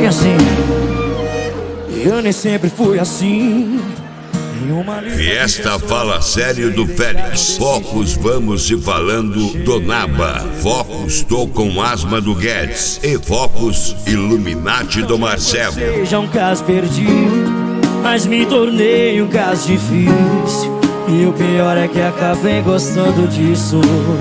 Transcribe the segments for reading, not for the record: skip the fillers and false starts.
E assim, eu nem sempre fui assim. Fiesta Fala Sério do Félix. Focos Vamos Te Falando do Naba. Focos Tô Com Asma do Guedes. E Focos Illuminati do Marcelo. Seja um caso perdido, mas me tornei um caso difícil. E o pior é que acabei gostando disso.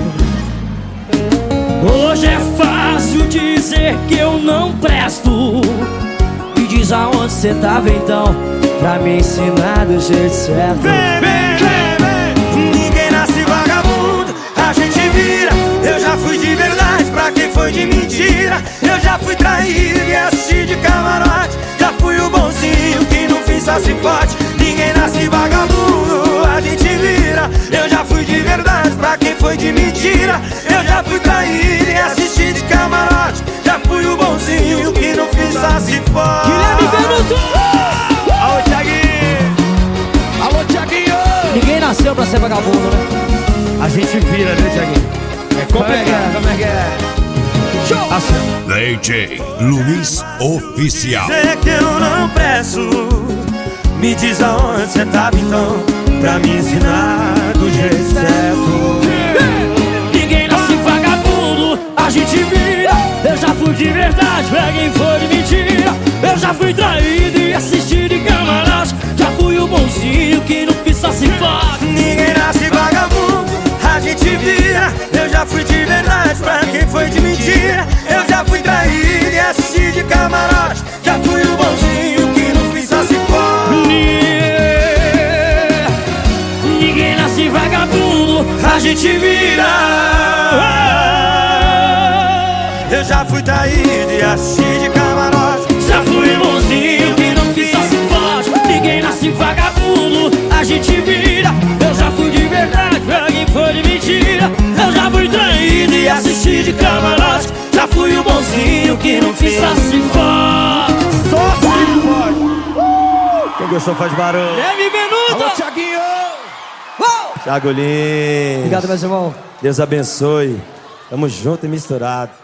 Hoje é fácil dizer que eu não presto. Me diz aonde cê tava então, pra me ensinar do jeito certo. Vem. Ninguém nasce vagabundo, a gente vira. Eu já fui de verdade pra quem foi de mentira. Eu já fui traído e assisti de camarote. Já fui o bonzinho que no fim só se fode. Ninguém nasce vagabundo, a gente vira. Eu já fui de verdade pra quem foi de mentira. Eu já fui traído e assisti de camarote. Já fui o bonzinho que no fim só se fode. Guilherme Benuto! Alô, Thiaguinho! Alô, Thiaguinho! Ninguém nasceu pra ser vagabundo, né? A gente vira, né, Thiaguinho? É complicado. Como é que é? Show! Assim. DJ Luiz Oficial. Sei que eu não presto. Me diz aonde cê tava então, pra me ensinar do jeito certo. Ninguém nasce vagabundo, a gente vira. Eu já fui de verdade pra quem foi de mentira. Eu já fui traído e assisti de camarote. Já fui o bonzinho que no fim só se fode. Ninguém nasce vagabundo, a gente vira. Eu já fui de verdade pra quem foi de mentira. Eu já fui traído e assisti de camarote. Já fui o bonzinho que no fim só se fode. Ninguém nasce vagabundo, a gente vira. Eu já fui traído e assisti de camarote. Já fui bonzinho que no fim só se fode. Ninguém nasce vagabundo, a gente vira. Eu já fui de verdade pra quem foi de mentira. Eu já fui traído e assisti de camarote. Já fui o bonzinho que no fim só se fode. Só se fode. Quem gostou faz barulho. Guilherme Benuto! Alô, Thiaguinho! Thiago Lins. Obrigado, meus irmãos. Deus abençoe. Tamo junto e misturado.